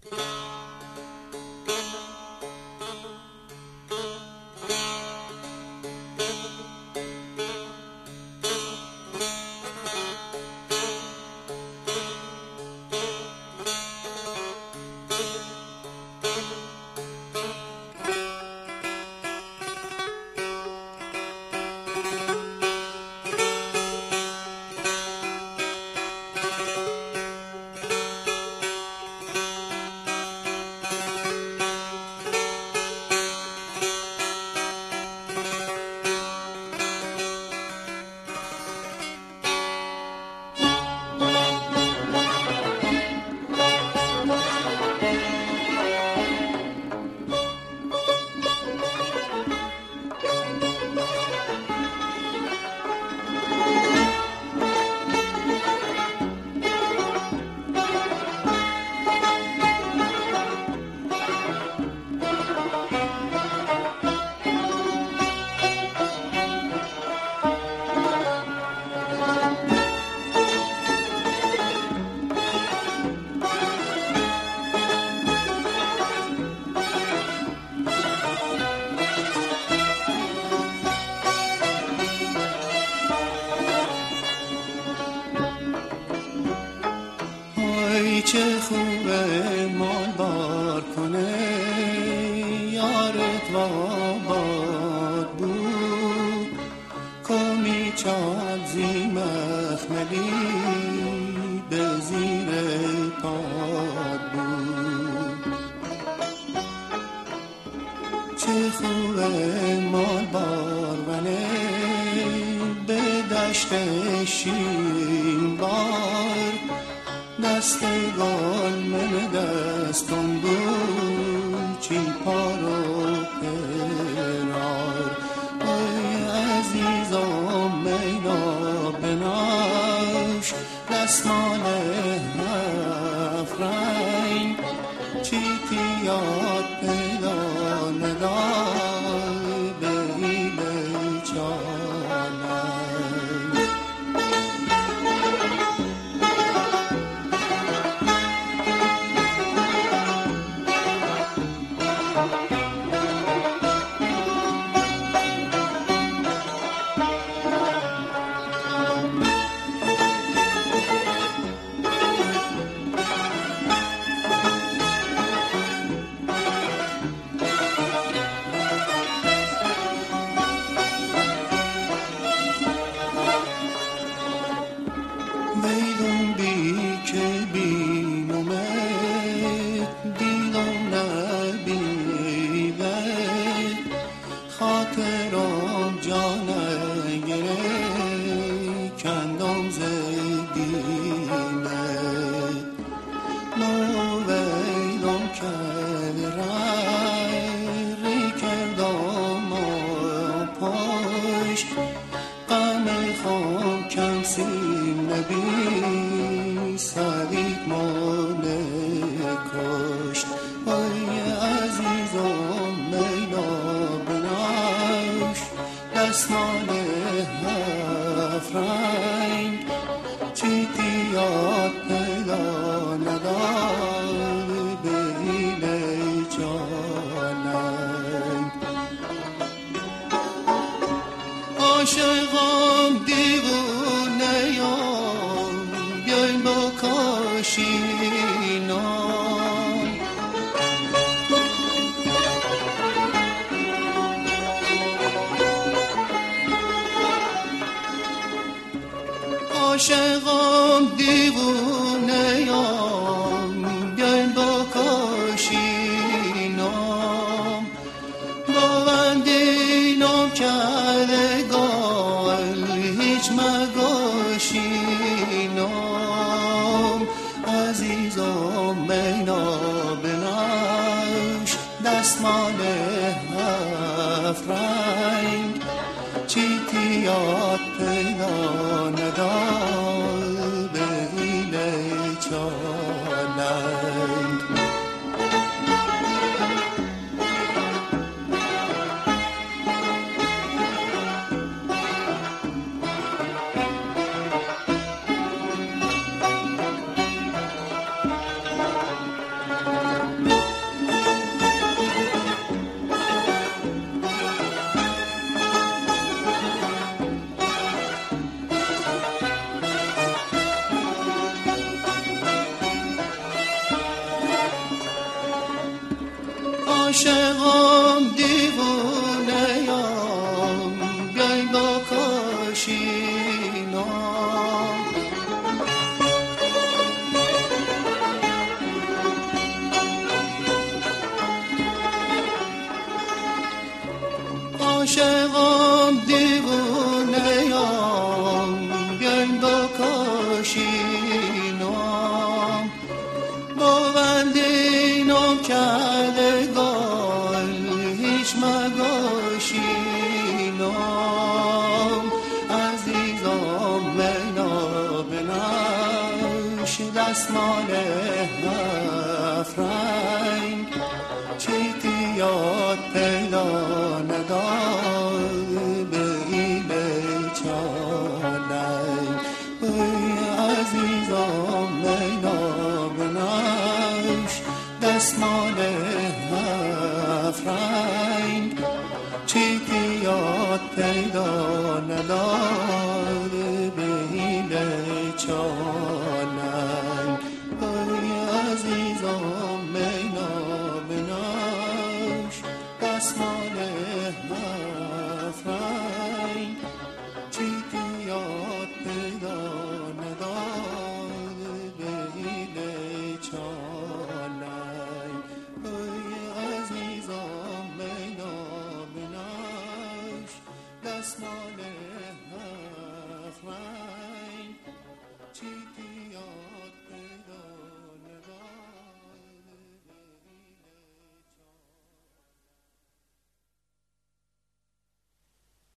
چه خوبه مال بار کنه یارت و آباد بود کمی چال زی مخملی به زیر پاد بود. چه خوبه مال بار ونه به دشت شیرین بار دست گل من دستم بود چی پارو پرار ای عزیزم مینا بناش دستمال افرین چی تیاد پیدا ندای بیلی چانه عاشقم دیوونه ام بیاین با کاشینام عاشقم دیوونه ام بیاین با کاشینام با بندینم کردگان هیچ مگاشینم عزیزم مینا بناش دستمال هفت رنگ چی تیاد پیدا ندار به ایله چالنگ عاشقم دیوونه ام بیاین با کاشینا عاشقم دیوونه ام بیاین با کاشینا با بندینم کردگار هیچ مگاشینم عزیزم مینا بناش دستمال هفت رنگ چیتیات پیدا ندار به این بیچارنگ عزیزم مینا بناش دستمال هفت رنگ چیتیات پیدا نداره به این بیچارنگ عزیزم مینا بناش دستمال